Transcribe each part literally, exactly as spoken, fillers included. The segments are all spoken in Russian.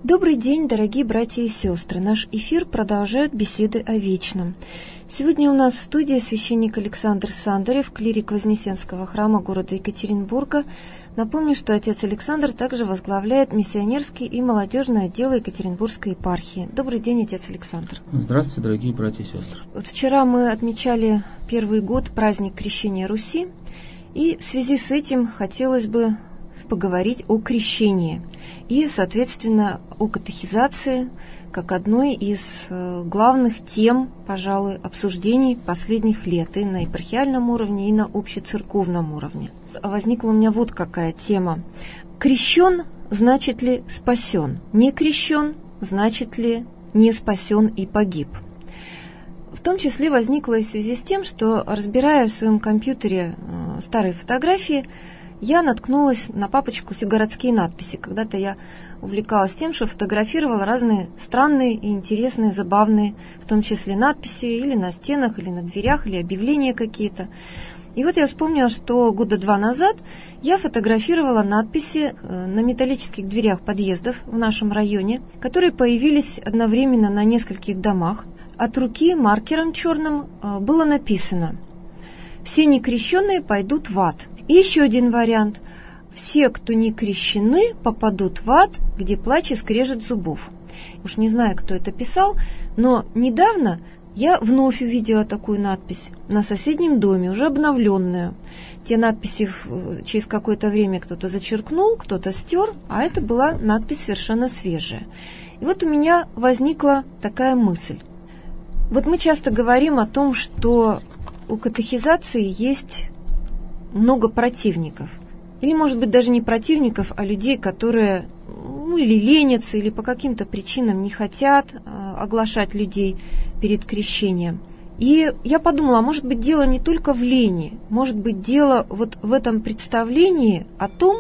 Добрый день, дорогие братья и сестры. Наш эфир продолжает беседы о вечном. Сегодня у нас в студии священник Александр Сандарев, клирик Вознесенского храма города Екатеринбурга. Напомню, что отец Александр также возглавляет миссионерский и молодежный отделы Екатеринбургской епархии. Добрый день, отец Александр. Здравствуйте, дорогие братья и сестры. Вот вчера мы отмечали первый год праздник Крещения Руси, и в связи с этим хотелось бы поговорить о крещении и, соответственно, о катехизации как одной из главных тем, пожалуй, обсуждений последних лет и на епархиальном уровне, и на общецерковном уровне. Возникла у меня вот какая тема. Крещен значит ли спасен? Не крещен значит ли не спасен и погиб? В том числе возникло и в связи с тем, что, разбирая в своем компьютере старые фотографии, я наткнулась на папочку «Всегородские надписи». Когда-то я увлекалась тем, что фотографировала разные странные и интересные, забавные, в том числе надписи или на стенах, или на дверях, или объявления какие-то. И вот я вспомнила, что года два назад я фотографировала надписи на металлических дверях подъездов в нашем районе, которые появились одновременно на нескольких домах. От руки маркером черным было написано: «Все некрещенные пойдут в ад». И еще один вариант. Все, кто не крещены, попадут в ад, где плач и скрежет зубов. Уж не знаю, кто это писал, но недавно я вновь увидела такую надпись на соседнем доме, уже обновленную. Те надписи через какое-то время кто-то зачеркнул, кто-то стер, а это была надпись совершенно свежая. И вот у меня возникла такая мысль. Вот мы часто говорим о том, что у катехизации есть много противников. Или, может быть, даже не противников, а людей, которые ну, или ленятся, или по каким-то причинам не хотят э, оглашать людей перед крещением. И я подумала, а может быть, дело не только в лени, может быть, дело вот в этом представлении о том,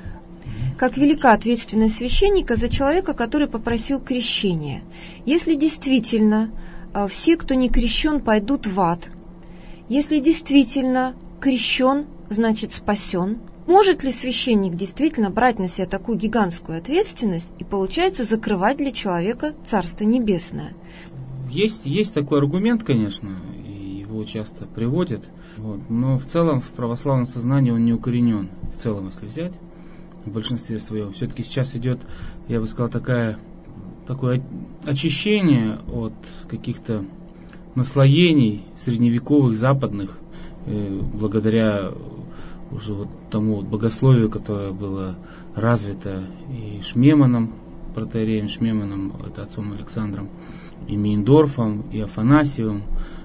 как велика ответственность священника за человека, который попросил крещения. Если действительно э, все, кто не крещен, пойдут в ад, если действительно крещен, значит спасен. Может ли священник действительно брать на себя такую гигантскую ответственность и, получается, закрывать для человека Царство Небесное? Есть, есть такой аргумент, конечно, и его часто приводят, вот, но в целом в православном сознании он не укоренен. В целом, если взять, в большинстве своем. Все-таки сейчас идет, я бы сказал, такая, такое очищение от каких-то наслоений средневековых, западных, благодаря уже вот тому вот богословию, которое было развито и Шмеманом, протоиереем Шмеманом, это отцом Александром, и Мейндорфом, и Афанасьевым,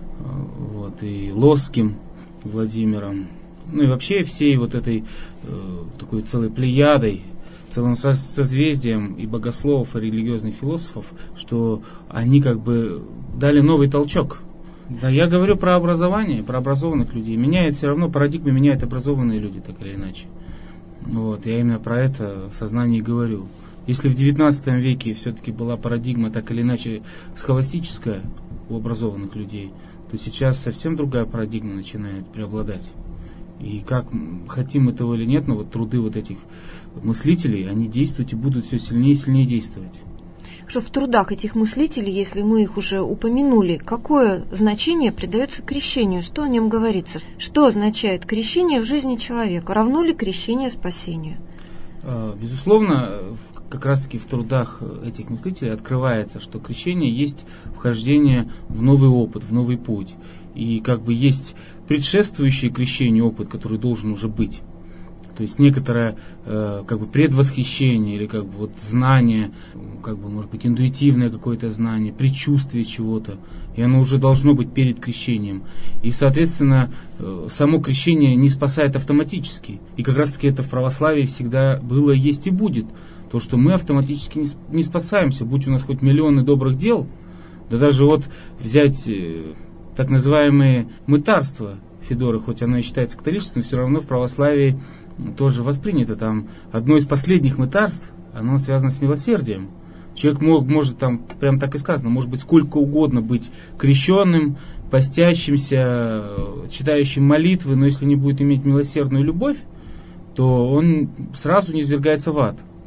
вот, и Лосским Владимиром, ну и вообще всей вот этой э, такой целой плеядой, целым со- созвездием и богословов, и религиозных философов, что они как бы дали новый толчок. Да, я говорю про образование, про образованных людей. Меняет все равно, парадигмы меняют образованные люди, так или иначе. Вот, я именно про это в сознании говорю. Если в девятнадцатом веке все-таки была парадигма так или иначе схоластическая у образованных людей, то сейчас совсем другая парадигма начинает преобладать. И как хотим мы того или нет, но вот труды вот этих мыслителей, они действуют и будут все сильнее и сильнее действовать. Что в трудах этих мыслителей, если мы их уже упомянули, какое значение придается крещению, что о нем говорится? Что означает крещение в жизни человека? Равно ли крещение спасению? Безусловно, как раз-таки в трудах этих мыслителей открывается, что крещение есть вхождение в новый опыт, в новый путь. И как бы есть предшествующий крещению опыт, который должен уже быть. То есть некоторое э, как бы предвосхищение или как бы вот знание, как бы может быть интуитивное какое-то знание, предчувствие чего-то, и оно уже должно быть перед крещением. И, соответственно, э, само крещение не спасает автоматически. И как раз-таки это в православии всегда было, есть и будет. То, что мы автоматически не, не спасаемся, будь у нас хоть миллионы добрых дел, да даже вот взять э, так называемые мытарства Федоры, хоть оно и считается католичеством, все равно в православии тоже воспринято. Там одно из последних мытарств, оно связано с милосердием. Человек мог, может, там прям так и сказано, может быть сколько угодно быть крещенным, постящимся, читающим молитвы, но если не будет иметь милосердную любовь, то он сразу низвергается в ад. И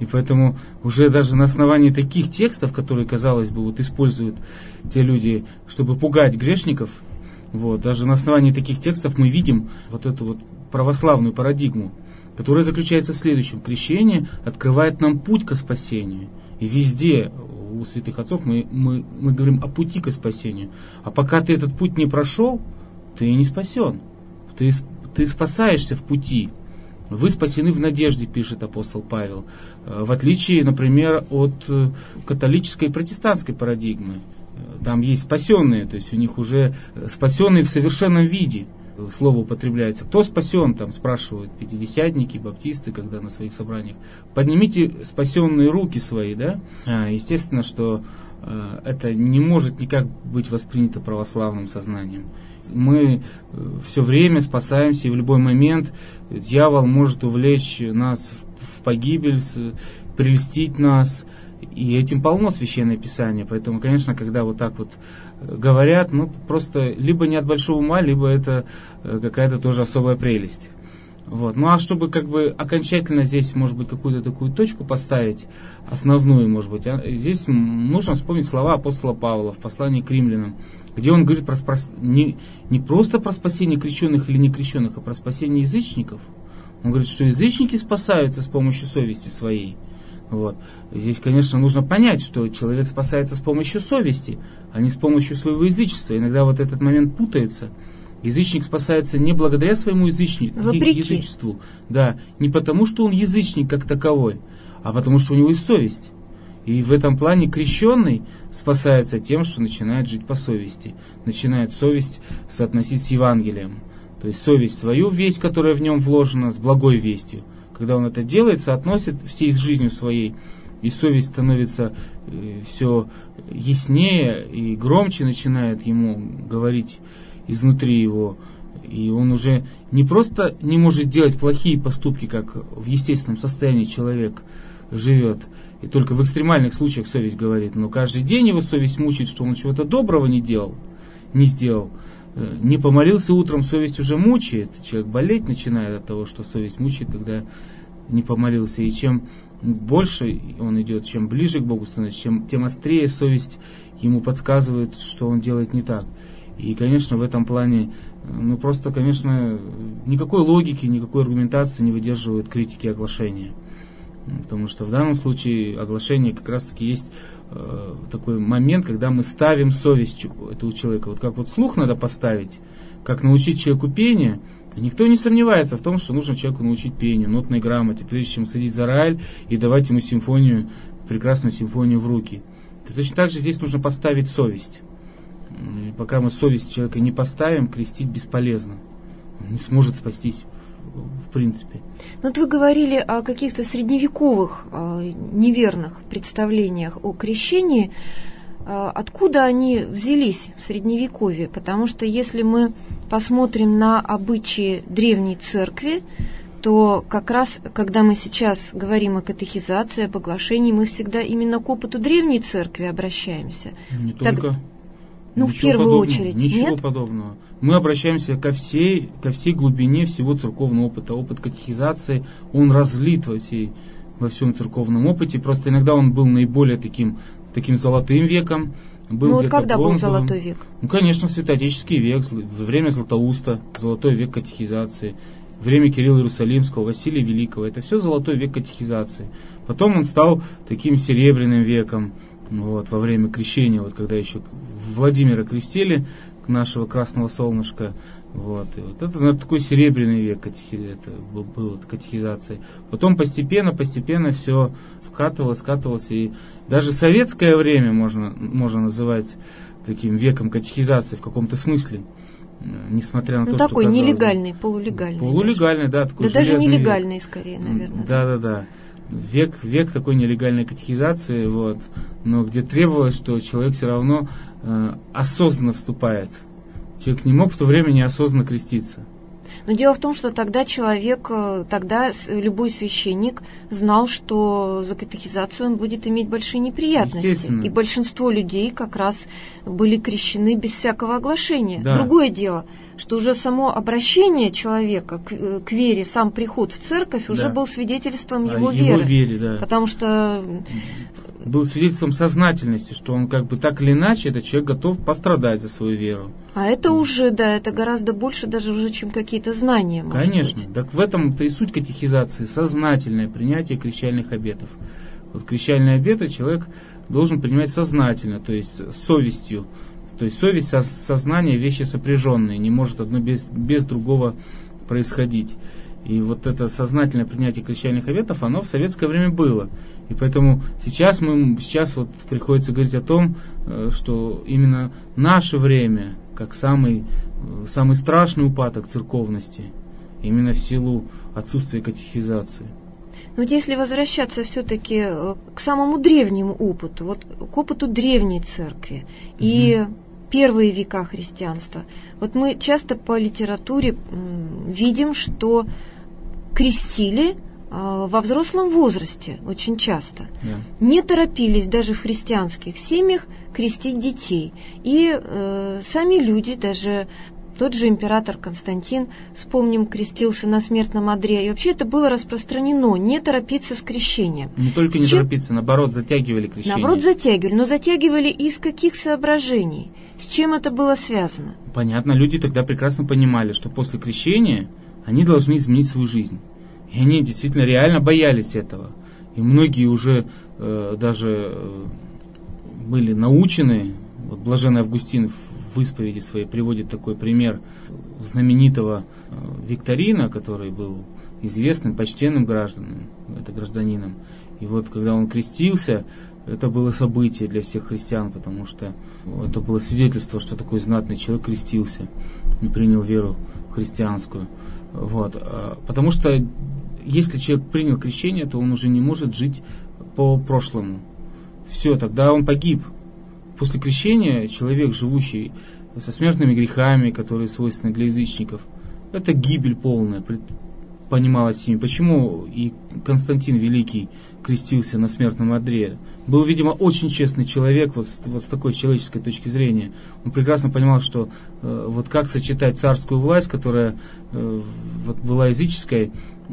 И поэтому уже даже на основании таких текстов, которые, казалось бы, вот используют те люди, чтобы пугать грешников, вот, даже на основании таких текстов мы видим вот эту вот православную парадигму, которая заключается в следующем. Крещение открывает нам путь к спасению. И везде у святых отцов мы, мы, мы говорим о пути к спасению. А пока ты этот путь не прошел, ты не спасен. Ты, ты спасаешься в пути. Вы спасены в надежде, пишет апостол Павел. В отличие, например, от католической и протестантской парадигмы. Там есть спасенные, то есть у них уже спасенные в совершенном виде. Слово употребляется. Кто спасен, там спрашивают пятидесятники, баптисты, когда на своих собраниях. Поднимите спасенные руки свои, да? А, естественно, что а, это не может никак быть воспринято православным сознанием. Мы все время спасаемся, и в любой момент дьявол может увлечь нас в, в погибель, прельстить нас. И этим полно Священное Писание. Поэтому, конечно, когда вот так вот говорят, ну, просто либо не от большого ума, либо это какая-то тоже особая прелесть. Вот. Ну, а чтобы как бы окончательно здесь, может быть, какую-то такую точку поставить, основную, может быть, а, здесь нужно вспомнить слова апостола Павла в послании к римлянам, где он говорит про спас... не, не просто про спасение крещенных или некрещенных, а про спасение язычников. Он говорит, что язычники спасаются с помощью совести своей. Вот. Здесь, конечно, нужно понять, что человек спасается с помощью совести, а не с помощью своего язычества. Иногда вот этот момент путается. Язычник спасается не благодаря своему язычни... язычеству, да, не потому, что он язычник как таковой, а потому, что у него есть совесть. И в этом плане крещенный спасается тем, что начинает жить по совести, начинает совесть соотносить с Евангелием. То есть совесть свою весть, которая в нем вложена, с благой вестью. Когда он это делает, соотносит всей с жизнью своей, и совесть становится э, все яснее и громче начинает ему говорить изнутри его. И он уже не просто не может делать плохие поступки, как в естественном состоянии человек живет, и только в экстремальных случаях совесть говорит, но каждый день его совесть мучает, что он чего-то доброго не делал, не сделал. Не помолился утром, совесть уже мучает. Человек болеть начинает от того, что совесть мучает, когда не помолился. И чем больше он идет, чем ближе к Богу становится, чем, тем острее совесть ему подсказывает, что он делает не так. И, конечно, в этом плане, ну просто, конечно, никакой логики, никакой аргументации не выдерживает критики оглашения. Потому что в данном случае оглашение как раз-таки есть э, такой момент, когда мы ставим совесть этого человека. Вот как вот слух надо поставить, как научить человеку пению. Никто не сомневается в том, что нужно человеку научить пению, нотной грамоте, прежде чем садить за рояль и давать ему симфонию, прекрасную симфонию в руки. И точно так же здесь нужно поставить совесть. И пока мы совесть человека не поставим, крестить бесполезно. Он не сможет спастись в принципе. Но вот вы говорили о каких-то средневековых э, неверных представлениях о крещении. Э, откуда они взялись в Средневековье? Потому что если мы посмотрим на обычаи древней церкви, то как раз, когда мы сейчас говорим о катехизации, об оглашении, мы всегда именно к опыту древней церкви обращаемся. Не так, только. Ну, ничего в первую подобного, очередь, ничего нет? подобного. Мы обращаемся ко всей, ко всей глубине всего церковного опыта. Опыт катехизации, он разлит во, всей, во всем церковном опыте. Просто иногда он был наиболее таким, таким золотым веком. Был Ну вот когда бронзовым. был золотой век? Ну, конечно, святоотеческий век, во время Златоуста, золотой век катехизации, время Кирилла Иерусалимского, Василия Великого. Это все золотой век катехизации. Потом он стал таким серебряным веком. Вот, во время крещения, вот когда еще Владимира крестили, нашего красного солнышка, вот, и вот это, наверное, такой серебряный век катехи, это был катехизации. Потом постепенно, постепенно все скатывалось, скатывалось, и даже советское время можно, можно называть таким веком катехизации в каком-то смысле, несмотря на ну, то, такой что казалось, нелегальный, полулегальный. полулегальный, даже. да, такой да даже нелегальный век. Скорее, наверное. Да, да, да. Век, век такой нелегальной катехизации, вот, но где требовалось, что человек все равно э, осознанно вступает. Человек не мог в то время неосознанно креститься. Но дело в том, что тогда человек, тогда любой священник знал, что за катехизацию он будет иметь большие неприятности. И большинство людей как раз были крещены без всякого оглашения. Да. Другое дело, что уже само обращение человека к, к вере, сам приход в церковь уже да. был свидетельством его, а, его веры. вере. Да. Потому что... был свидетельством сознательности, что он как бы так или иначе, этот человек готов пострадать за свою веру. А это mm. уже, да, это гораздо больше даже уже, чем какие-то знания. Конечно. Быть. Так в этом-то и суть катехизации, сознательное принятие крещальных обетов. Вот крещальные обеты человек должен принимать сознательно, то есть с совестью. То есть совесть, сознание, вещи сопряженные, не может одно без, без другого происходить. И вот это сознательное принятие крещальных обетов, оно в советское время было. И поэтому сейчас, мы, сейчас вот приходится говорить о том, что именно наше время, как самый, самый страшный упадок церковности, именно в силу отсутствия катехизации. Но вот если возвращаться все-таки к самому древнему опыту, вот к опыту древней церкви mm-hmm. и первые века христианства, вот мы часто по литературе видим, что крестили во взрослом возрасте очень часто. Yeah. Не торопились даже в христианских семьях крестить детей. И э, сами люди, даже тот же император Константин, вспомним, крестился на смертном одре. И вообще это было распространено, не торопиться с крещением. Не только не Чем... торопиться, наоборот, затягивали крещение. Наоборот, затягивали. Но затягивали из каких соображений? С чем это было связано? Понятно, люди тогда прекрасно понимали, что после крещения они должны изменить свою жизнь. И они действительно реально боялись этого. И многие уже э, даже э, были научены. Вот блаженный Августин в исповеди своей приводит такой пример знаменитого э, Викторина, который был известным, почтенным гражданином, это гражданином. И вот когда он крестился, это было событие для всех христиан, потому что это было свидетельство, что такой знатный человек крестился и принял веру христианскую. Вот. Потому что если человек принял крещение, то он уже не может жить по прошлому. Все, тогда он погиб. После крещения человек, живущий со смертными грехами, которые свойственны для язычников, это гибель полная, понималось ими. Почему и Константин Великий крестился на смертном одре? Был, видимо, очень честный человек, вот, вот с такой человеческой точки зрения. Он прекрасно понимал, что э, вот как сочетать царскую власть, которая э, вот была языческой,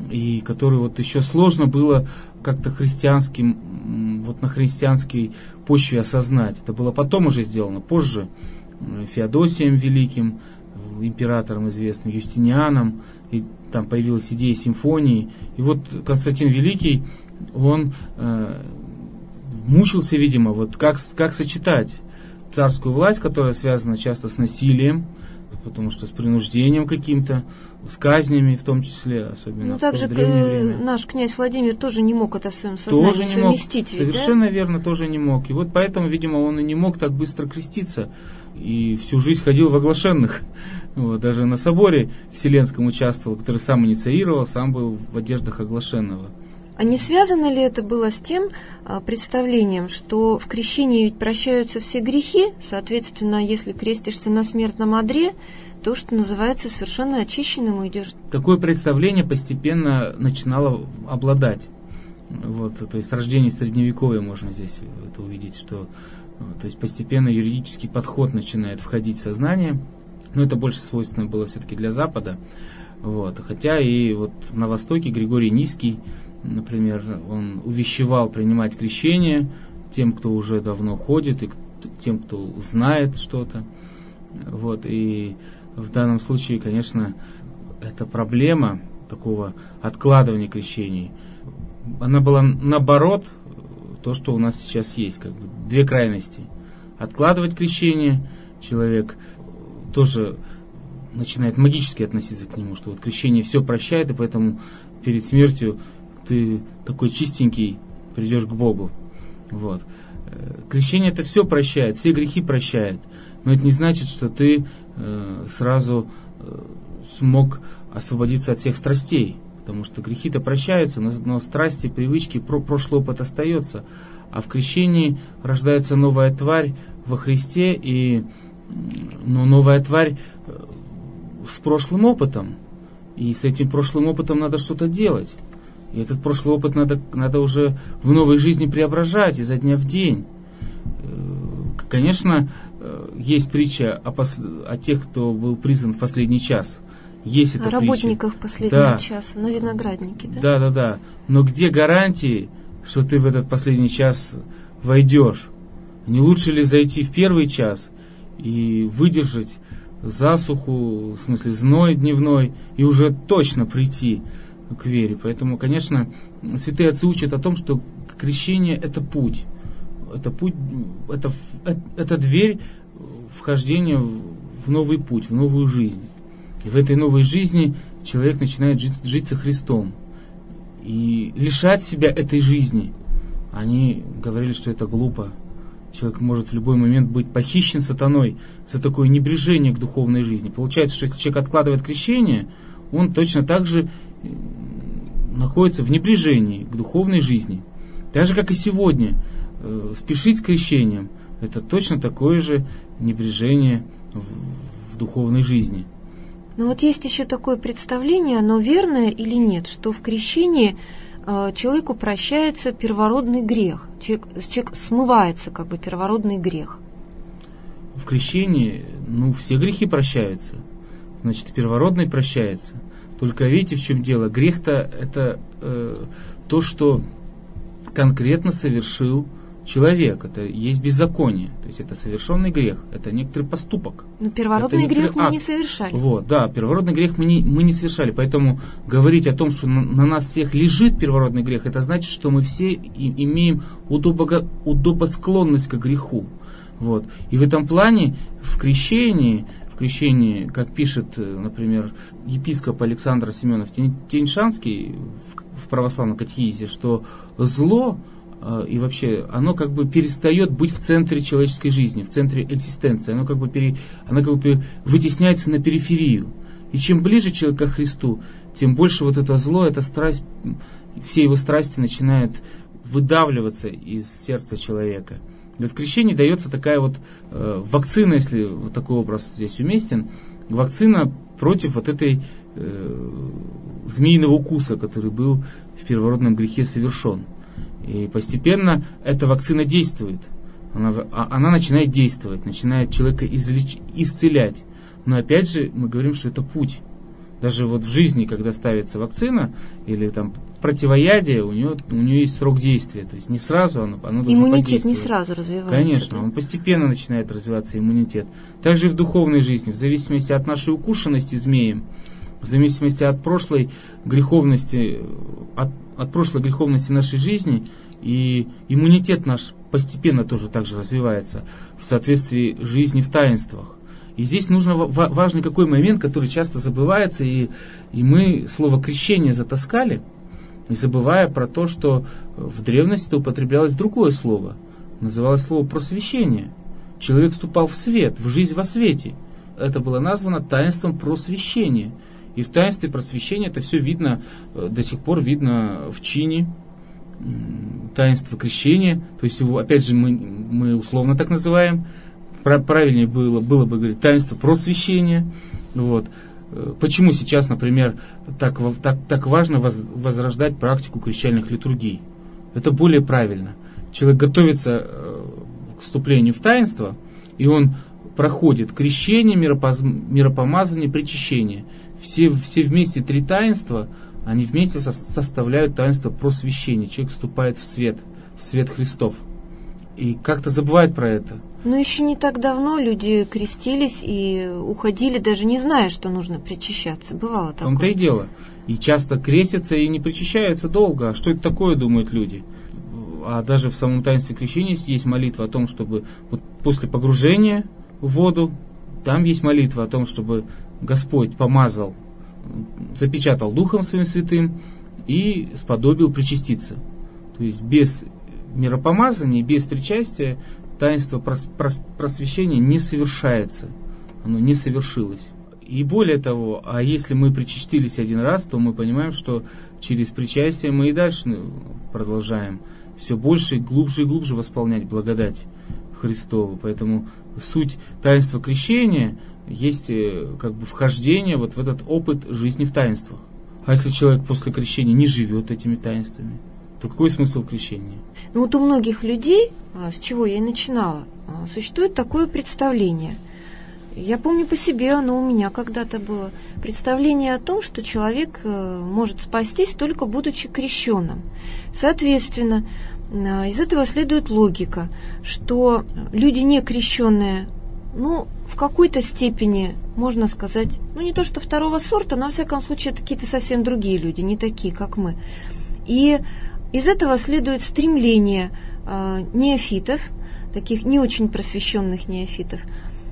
и которую вот еще сложно было как-то христианским, вот на христианской почве осознать. Это было потом уже сделано, позже, Феодосием Великим, императором известным, Юстинианом, и там появилась идея симфонии. И вот Константин Великий, он э, мучился, видимо, вот как, как сочетать царскую власть, которая связана часто с насилием, потому что с принуждением каким-то, с казнями в том числе, особенно ну, в также то древнее время. Наш князь Владимир тоже не мог это в своем сознании тоже совместить. Не мог, ведь, совершенно да? верно, тоже не мог. И вот поэтому, видимо, он и не мог так быстро креститься. И всю жизнь ходил в оглашенных. Вот, даже на соборе Вселенском участвовал, который сам инициировал, сам был в одеждах оглашенного. А не связано ли это было с тем а, представлением, что в крещении ведь прощаются все грехи, соответственно, если крестишься на смертном одре, то, что называется, совершенно очищенным идешь? Такое представление постепенно начинало обладать. Вот, то есть рождение Средневековья можно здесь это увидеть, что то есть постепенно юридический подход начинает входить в сознание. Но это больше свойственно было все-таки для Запада. Вот. Хотя и вот на Востоке Григорий Низкий, например, он увещевал принимать крещение тем, кто уже давно ходит, и тем, кто знает что-то. Вот. И в данном случае, конечно, эта проблема такого откладывания крещений, она была наоборот то, что у нас сейчас есть, как бы две крайности. Откладывать крещение, человек тоже начинает магически относиться к нему, что вот крещение все прощает, и поэтому перед смертью ты такой чистенький придешь к Богу. Вот. Крещение это все прощает, все грехи прощает, но это не значит, что ты э, сразу э, смог освободиться от всех страстей, потому что грехи-то прощаются, но, но страсти, привычки, про, прошлый опыт остается, а в крещении рождается новая тварь во Христе, и но новая тварь с прошлым опытом. И с этим прошлым опытом надо что-то делать. И этот прошлый опыт надо, надо уже в новой жизни преображать изо дня в день. Конечно, есть притча о, пос... о тех, кто был призван в последний час. Есть эта о работниках притча. Последнего Да. часа, на винограднике, да? Да, да, да. Но где гарантии, что ты в этот последний час войдешь? Не лучше ли зайти в первый час и выдержать засуху, в смысле зной дневной, и уже точно прийти к вере? Поэтому, конечно, святые отцы учат о том, что крещение – это путь. Это путь, это, это дверь вхождения в новый путь, в новую жизнь. И в этой новой жизни человек начинает жить, жить со Христом. И лишать себя этой жизни. Они говорили, что это глупо. Человек может в любой момент быть похищен сатаной за такое небрежение к духовной жизни. Получается, что если человек откладывает крещение, он точно так же находится в небрежении к духовной жизни. Так же, как и сегодня. Спешить с крещением – это точно такое же небрежение в, в духовной жизни. Но вот есть еще такое представление, оно верное или нет, что в крещении э, человеку прощается первородный грех, человек, человек смывается как бы первородный грех. В крещении, ну, все грехи прощаются, значит, первородный прощается. Только видите, в чем дело? Грех-то это э, то, что конкретно совершил человек, это есть беззаконие, то есть это совершенный грех, это некоторый поступок. Но первородный грех мы акт. не совершали. Вот, да, первородный грех мы не, мы не совершали, поэтому говорить о том, что на, на нас всех лежит первородный грех, это значит, что мы все и, имеем удобо, удобосклонность к греху. Вот. И в этом плане в крещении, в крещении, как пишет, например, епископ Александр Семенов Тяньшанский в, в православном катехизисе, что зло и вообще, оно как бы перестает быть в центре человеческой жизни, в центре экзистенции. Оно как бы, пере, оно как бы вытесняется на периферию. И чем ближе человек ко Христу, тем больше вот это зло, эта страсть, все его страсти начинают выдавливаться из сердца человека. И в крещении дается такая вот э, вакцина, если вот такой образ здесь уместен, вакцина против вот этой э, змеиного укуса, который был в первородном грехе совершен. И постепенно эта вакцина действует. Она, она начинает действовать, начинает человека излеч, исцелять. Но опять же мы говорим, что это путь. Даже вот в жизни, когда ставится вакцина или там противоядие, у нее, у нее есть срок действия. То есть не сразу оно, оно должно иммунитет подействовать. не сразу развивается. Конечно, да? он постепенно начинает развиваться, иммунитет. Также и в духовной жизни, в зависимости от нашей укушенности змеем, в зависимости от прошлой греховности, от, от прошлой греховности нашей жизни, и иммунитет наш постепенно тоже также развивается в соответствии с жизнью в таинствах. И здесь нужно важный какой момент, который часто забывается, и, и мы слово крещение затаскали, не забывая про то, что в древности употреблялось другое слово, называлось слово просвещение. Человек вступал в свет, в жизнь во свете. Это было названо таинством просвещения. И в таинстве просвещения это все видно, до сих пор видно в чине, таинство крещения, то есть его, опять же, мы, мы условно так называем, правильнее было, было бы говорить таинство просвещения. Вот. Почему сейчас, например, так, так, так важно воз, возрождать практику крещальных литургий? Это более правильно. Человек готовится к вступлению в таинство, и он проходит крещение, миропоз, миропомазание, причащение. Все, все вместе три таинства, они вместе со, составляют таинство просвещения. Человек вступает в свет, в свет Христов. И как-то забывает про это. Но еще не так давно люди крестились и уходили, даже не зная, что нужно причащаться. Бывало такое. В том-то и дело. И часто крестятся и не причащаются долго. А что это такое, думают люди? А даже в самом таинстве крещения есть молитва о том, чтобы вот после погружения в воду, там есть молитва о том, чтобы Господь помазал, запечатал Духом Своим Святым и сподобил причаститься. То есть без миропомазания, без причастия таинство прос, прос, просвещения не совершается. Оно не совершилось. И более того, а если мы причастились один раз, то мы понимаем, что через причастие мы и дальше продолжаем все больше, глубже и глубже восполнять благодать Христову. Поэтому суть таинства крещения есть как бы вхождение вот в этот опыт жизни в таинствах. А если человек после крещения не живет этими таинствами, то какой смысл крещения? Ну вот у многих людей, с чего я и начинала, существует такое представление. Я помню по себе, оно у меня когда-то было. Представление о том, что человек может спастись, только будучи крещенным. Соответственно, из этого следует логика, что люди не крещенные, ну, в какой-то степени, можно сказать, ну, не то что второго сорта, но, во всяком случае, это какие-то совсем другие люди, не такие, как мы. И из этого следует стремление э, неофитов, таких не очень просвещенных неофитов,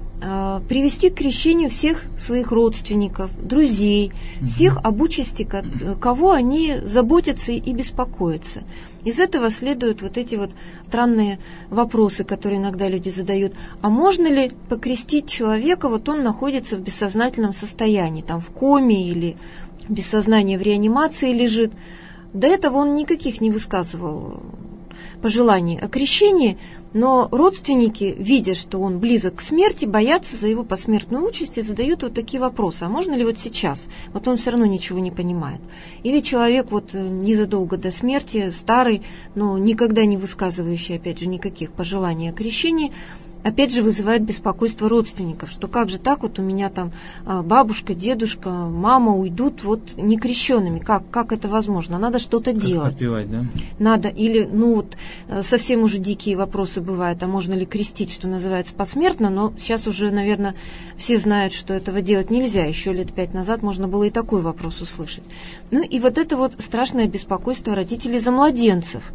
э, привести к крещению всех своих родственников, друзей, всех об участи, кого они заботятся и беспокоятся. Из этого следуют вот эти вот странные вопросы, которые иногда люди задают. А можно ли покрестить человека, вот он находится в бессознательном состоянии, там в коме или без сознания в реанимации лежит? До этого он никаких не высказывал пожеланий о крещении, но родственники, видя, что он близок к смерти, боятся за его посмертную участь и задают вот такие вопросы. А можно ли вот сейчас? Вот он все равно ничего не понимает. Или человек вот незадолго до смерти, старый, но никогда не высказывающий, опять же, никаких пожеланий о крещении, опять же вызывает беспокойство родственников, что как же так, вот у меня там бабушка, дедушка, мама уйдут вот некрещенными, как, как это возможно? Надо что-то как делать. Отпевать, да? Надо, или, ну вот, совсем уже дикие вопросы бывают, а можно ли крестить, что называется, посмертно, но сейчас уже, наверное, все знают, что этого делать нельзя, еще лет пять назад можно было и такой вопрос услышать. Ну и вот это вот страшное беспокойство родителей за младенцев,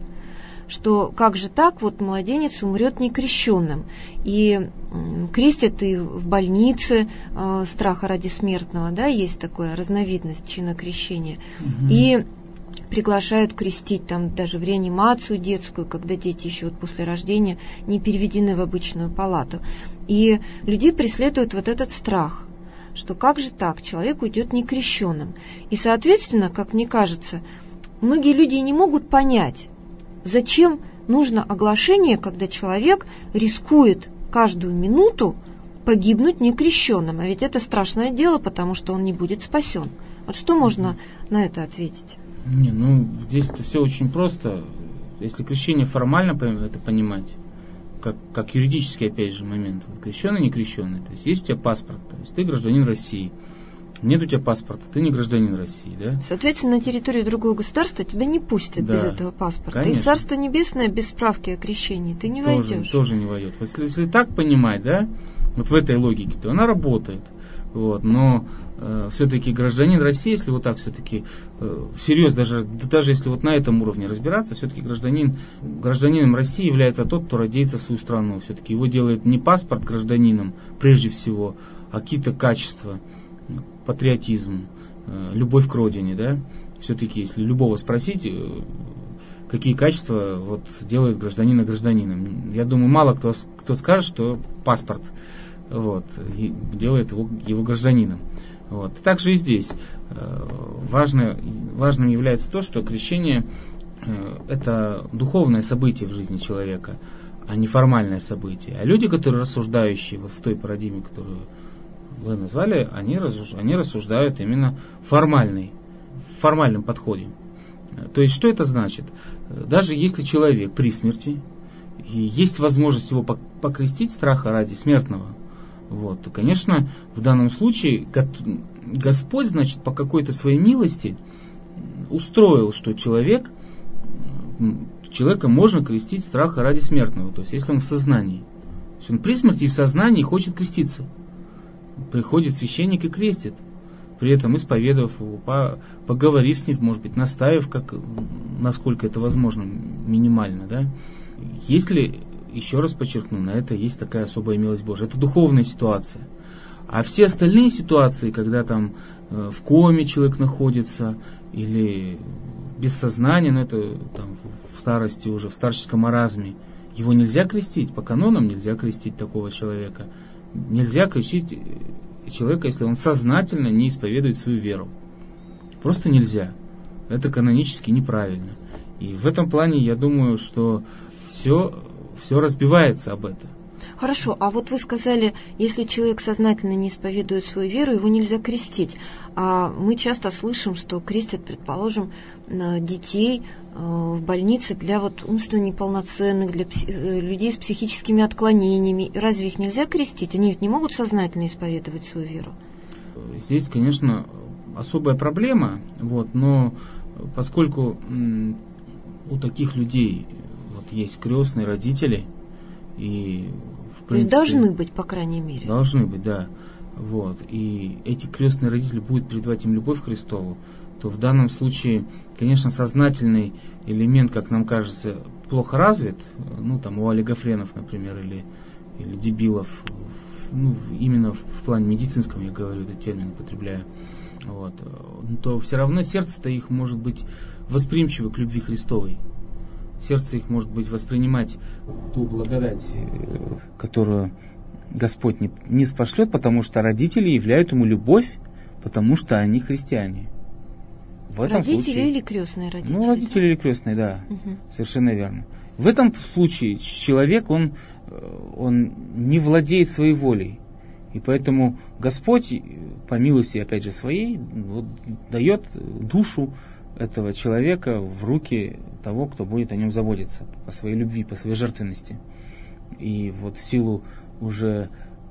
что как же так, вот младенец умрет некрещенным. И крестят и в больнице э, страха ради смертного, да, есть такая разновидность чина крещения. Угу. И приглашают крестить там даже в реанимацию детскую, когда дети еще вот после рождения не переведены в обычную палату. И людей преследует вот этот страх, что как же так, человек уйдет некрещенным. И, соответственно, как мне кажется, многие люди не могут понять, зачем нужно оглашение, когда человек рискует каждую минуту погибнуть некрещенным. А ведь это страшное дело, потому что он не будет спасен. Вот что можно на это ответить? Не, ну, здесь это все очень просто. Если крещение формально это понимать, как, как юридический, опять же, момент. Вот, крещеный, не крещеный. То есть есть у тебя паспорт, то есть ты гражданин России. Нет у тебя паспорта, ты не гражданин России, да? Соответственно, на территорию другого государства тебя не пустят, да, без этого паспорта. Конечно. И в Царство Небесное без справки о крещении ты не тоже, войдешь. Тоже не войдет. Если, если так понимать, да, вот в этой логике, то она работает. Вот, но э, все-таки гражданин России, если вот так все-таки э, всерьез, даже, даже если вот на этом уровне разбираться, все-таки гражданин, гражданином России является тот, кто радеется в свою страну. Все-таки его делает не паспорт гражданином прежде всего, а какие-то качества. Патриотизм, любовь к родине, да, все-таки, если любого спросить, какие качества вот делают гражданина гражданином, я думаю, мало кто, кто скажет, что паспорт вот, делает его, его гражданином. Вот. Также и здесь важно, важным является то, что крещение это духовное событие в жизни человека, а не формальное событие. А люди, которые рассуждающие вот в той парадигме, которую вы назвали, они, они рассуждают именно формальный, в формальном подходе. То есть, что это значит? Даже если человек при смерти, и есть возможность его покрестить страха ради смертного, вот, то, конечно, в данном случае Господь, значит, по какой-то своей милости устроил, что человек, человека можно крестить страха ради смертного, то есть, если он в сознании. То есть, он при смерти и в сознании хочет креститься. Приходит священник и крестит, при этом исповедовав его, поговорив с ним, может быть, наставив, как, насколько это возможно, минимально. Да? Если, еще раз подчеркну, на это есть такая особая милость Божия. Это духовная ситуация. А все остальные ситуации, когда там э, в коме человек находится, или без сознания, ну это там, в старости уже, в старческом маразме, его нельзя крестить, по канонам нельзя крестить такого человека. Нельзя крестить человека, если он сознательно не исповедует свою веру. Просто нельзя. Это канонически неправильно. И в этом плане я думаю, что все, все разбивается об это. Хорошо, а вот вы сказали, если человек сознательно не исповедует свою веру, его нельзя крестить. А мы часто слышим, что крестят, предположим, детей в больнице для вот умственно неполноценных, для пси- людей с психическими отклонениями. Разве их нельзя крестить? Они ведь не могут сознательно исповедовать свою веру. Здесь, конечно, особая проблема, вот, но поскольку м, у таких людей вот, есть крестные родители, и в принципе, то есть должны быть, по крайней мере. Должны быть, да. Вот. И эти крестные родители будут передавать им любовь к Христову, то в данном случае, конечно, сознательный элемент, как нам кажется, плохо развит, ну, там, у олигофренов, например, или, или дебилов, ну, именно в, в плане медицинском, я говорю, этот термин употребляю, вот, то все равно сердце-то их может быть восприимчиво к любви Христовой. Сердце их может быть воспринимать ту благодать, которую Господь не, не спошлет, потому что родители являют ему любовь, потому что они христиане. В этом родители случае, или крестные родители? Ну, родители да? или крестные, да, угу. Совершенно верно. В этом случае человек, он, он не владеет своей волей. И поэтому Господь, по милости, опять же, своей, вот, дает душу этого человека в руки того, кто будет о нем заботиться, по своей любви, по своей жертвенности. И вот в силу уже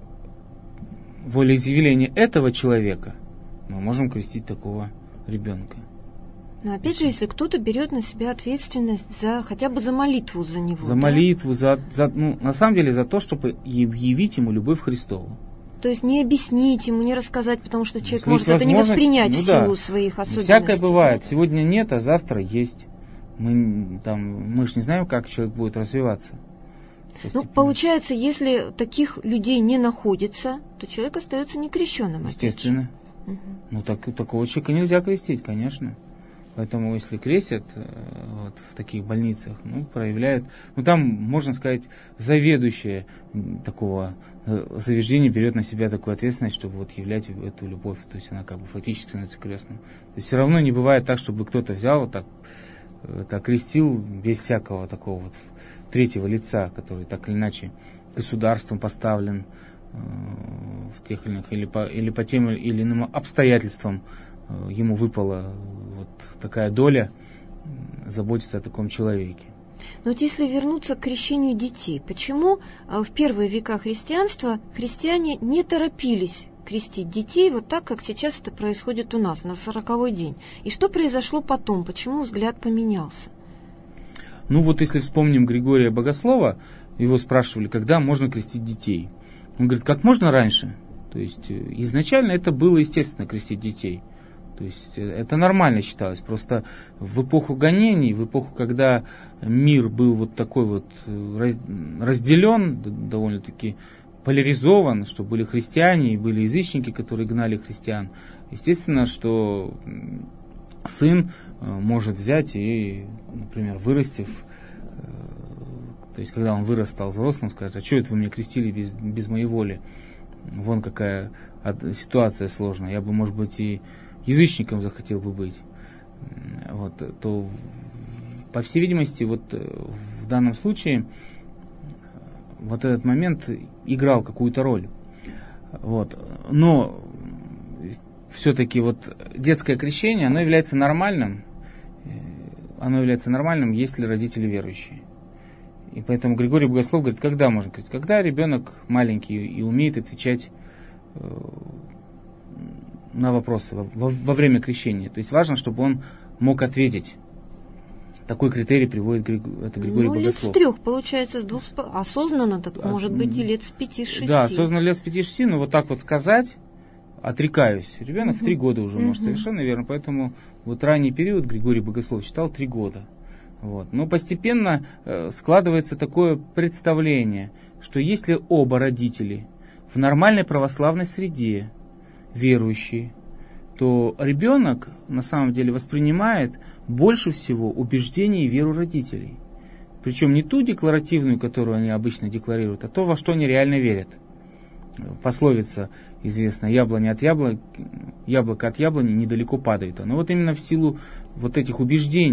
волеизъявления этого человека мы можем крестить такого ребенка. Но опять же, если кто-то берет на себя ответственность за хотя бы за молитву за него. За да? молитву, за, за, ну, на самом деле за то, чтобы явить ему любовь Христову. То есть не объяснить ему, не рассказать, потому что человек может это не воспринять ну, в силу да. своих особенностей. Всякое бывает. Сегодня нет, а завтра есть. Мы, там, мы же не знаем, как человек будет развиваться. Ну, получается, если таких людей не находится, то человек остается некрещенным. Естественно. Угу. Ну, так, такого человека нельзя крестить, конечно. Поэтому, если крестят вот, в таких больницах, ну, проявляют... Ну, там, можно сказать, заведующая такого заведения берет на себя такую ответственность, чтобы вот являть эту любовь. То есть она как бы фактически становится крестным. То есть все равно не бывает так, чтобы кто-то взял вот так, так крестил без всякого такого вот третьего лица, который так или иначе государством поставлен э, в тех или иных, или по, или по тем или иным обстоятельствам э, ему выпала вот такая доля э, заботиться о таком человеке. Но вот если вернуться к крещению детей, почему в первые века христианства христиане не торопились крестить детей вот так, как сейчас это происходит у нас, на сороковой день? И что произошло потом? Почему взгляд поменялся? Ну вот если вспомним Григория Богослова, его спрашивали, когда можно крестить детей. Он говорит, как можно раньше. То есть изначально это было естественно крестить детей. То есть это нормально считалось. Просто в эпоху гонений, в эпоху, когда мир был вот такой вот разделен, довольно-таки поляризован, что были христиане и были язычники, которые гнали христиан, естественно, что сын может взять и, например, вырастив, то есть когда он вырос, стал взрослым, скажет, а что это вы меня крестили без, без моей воли? Вон какая ситуация сложная. Я бы, может быть, и язычником захотел бы быть. Вот, то, по всей видимости, вот в данном случае вот этот момент играл какую-то роль. Вот. Но все-таки вот детское крещение, оно является нормальным, оно является нормальным, если родители верующие. И поэтому Григорий Богослов говорит, когда можно крестить? Когда ребенок маленький и умеет отвечать на вопросы во, во время крещения. То есть важно, чтобы он мог ответить. Такой критерий приводит это Григорий ну, Богослов. Лет с трех, получается, с двух, осознанно, так, а, может быть, и лет с пяти-шести. Да, осознанно лет с пяти-шести, но вот так вот сказать, отрекаюсь. Ребенок угу. в три года уже угу. может, совершенно верно. Поэтому вот ранний период Григорий Богослов считал три года. Вот. Но постепенно э, складывается такое представление, что если оба родители в нормальной православной среде, верующие, то ребенок на самом деле воспринимает больше всего убеждений и веру родителей. Причем не ту декларативную, которую они обычно декларируют, а то, во что они реально верят. Пословица известная, яблоня от яблони, яблоко от яблони недалеко падает. Но вот именно в силу вот этих убеждений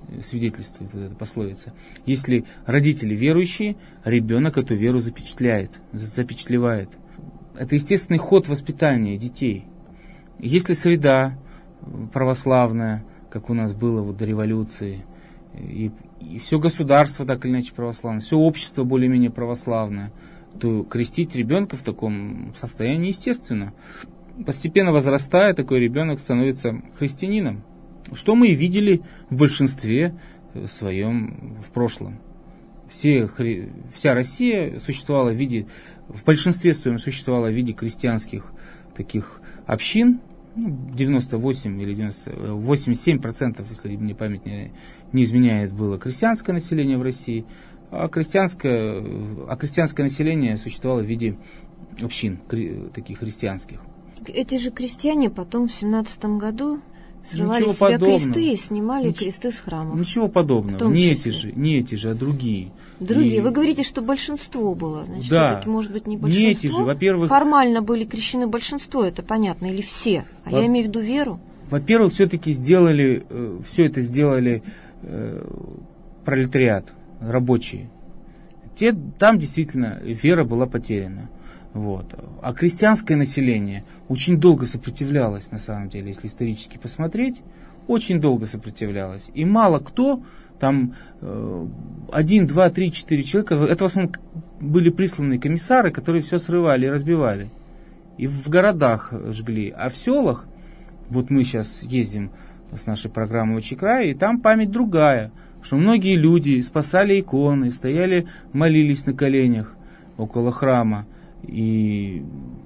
свидетельствует вот эта пословица. Если родители верующие, ребенок эту веру запечатляет, запечатлевает. Это естественный ход воспитания детей. Если среда православная, как у нас было вот до революции, и, и все государство так или иначе православное, все общество более-менее православное, то крестить ребенка в таком состоянии естественно. Постепенно возрастая, такой ребенок становится христианином, что мы и видели в большинстве своем в прошлом. Все, хри, вся Россия существовала в виде, в большинстве своем существовала в виде крестьянских таких общин, девяносто восемь или девяносто, восемьдесят семь процентов, если мне память не, не изменяет, было крестьянское население в России, а крестьянское, а крестьянское население существовало в виде общин таких христианских. Эти же крестьяне потом в семнадцатом году срывали Ничего с себя подобного. кресты и снимали Нич... кресты с храмов. Ничего подобного. Не эти же, не эти же, а другие. Другие. И... Вы говорите, что большинство было. Значит, да. все-таки, может быть, не большинство. Не эти же, во-первых... Формально были крещены большинство, это понятно, или все. А Во... я имею в виду веру. Во-первых, все-таки сделали, э, все это сделали э, пролетариат, рабочие. Те, там действительно вера была потеряна. Вот. А крестьянское население очень долго сопротивлялось, на самом деле, если исторически посмотреть, очень долго сопротивлялось. И мало кто, там э, один, два, три, четыре человека, это в основном были присланные комиссары, которые все срывали и разбивали. И в городах жгли. А в селах, вот мы сейчас ездим с нашей программой «Отчий край», и там память другая, что многие люди спасали иконы, стояли, молились на коленях около храма. И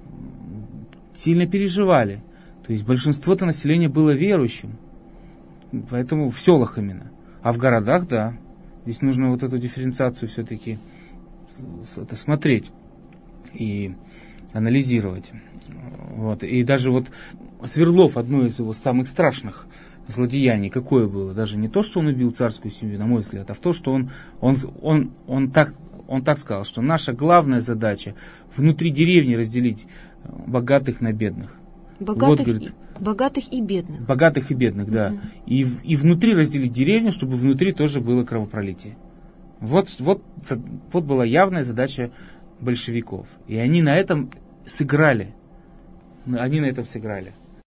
сильно переживали. То есть большинство-то населения было верующим. Поэтому в селах именно. А в городах, да. Здесь нужно вот эту дифференциацию все-таки это смотреть и анализировать. Вот. И даже вот Свердлов, одно из его самых страшных злодеяний, какое было? Даже не то, что он убил царскую семью, на мой взгляд, а в то, что он, он, он, он так... Он так сказал, что наша главная задача внутри деревни разделить богатых на бедных. Богатых, вот, говорит, и, богатых и бедных. Богатых и бедных, да. Угу. И, и внутри разделить деревню, чтобы внутри тоже было кровопролитие. Вот, вот, вот была явная задача большевиков. И они на этом сыграли. Они на этом сыграли.